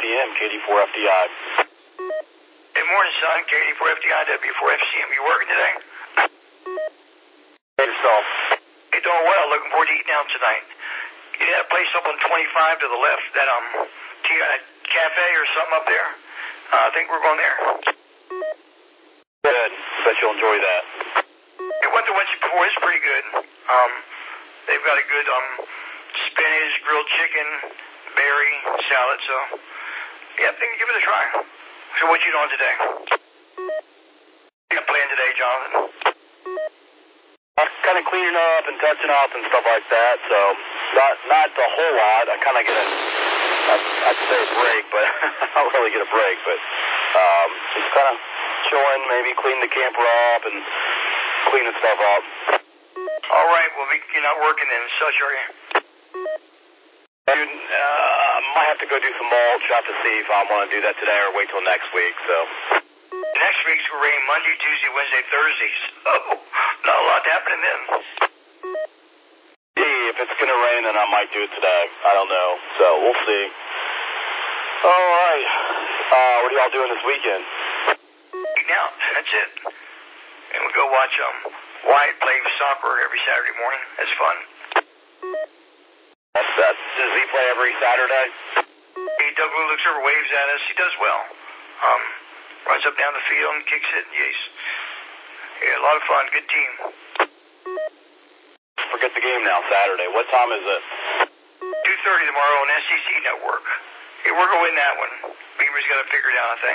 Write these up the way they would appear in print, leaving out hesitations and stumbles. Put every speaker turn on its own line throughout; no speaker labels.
FCM, KD4FDI.
Good morning, son. KD4FDI, W4FCM. You working today?
Hey, yourself.
Hey, doing well. Looking forward to eating out tonight. You know that place up on 25 to the left, that cafe or something up there? I think we're going there.
Good. Bet you'll enjoy that.
I went to Wednesday before. It's pretty good. They've got a good spinach, grilled chicken, berry salad. So, yeah, I think give it a try. So, what you doing today? What you playing today, Jonathan?
I'm kind of cleaning up and touching up and stuff like that. So, not a whole lot. I kind of get I'd say a break, but I don't really get a break. But just kind of chilling, maybe clean the camper up and cleaning stuff up.
All right. Well, you're not working then as such, are you?
Dude, might have to go do some mulch. I have to see if I want to do that today or wait till next week. So
next week's will rain Monday, Tuesday, Wednesday, Thursday. So not a lot happening then.
Yeah, if it's gonna rain, then I might do it today. I don't know. So we'll see. All right. What are y'all doing this weekend?
Eating out. That's it. And we go watch Wyatt play soccer every Saturday morning. That's fun.
That's that. Does he play every Saturday?
Doug Lou looks over, waves at us. He does well. Runs up down the field and kicks it. Yes. Yeah, a lot of fun. Good team.
Forget the game now, Saturday. What time is it?
2:30 tomorrow on SEC Network. Yeah, we're going to win that one. Beamer's got it figured out, I think.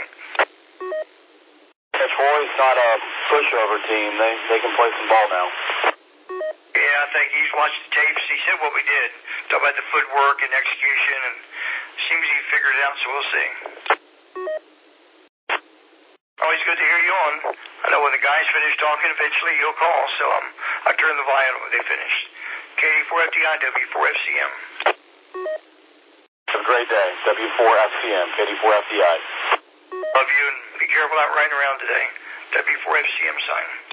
Troy's not a pushover team. They can play some ball now.
Yeah, I think he's watched the tapes. He said what we did. Talk about the footwork and execution, and seems he figured it out, so we'll see. Always good to hear you on. I know when the guys finish talking, eventually you'll call, so I turn the volume when they finish. KD4FDI, W4FCM.
Have a great day. W4FCM, KD4FDI.
Love you, and be careful out riding around today. W4FCM sign.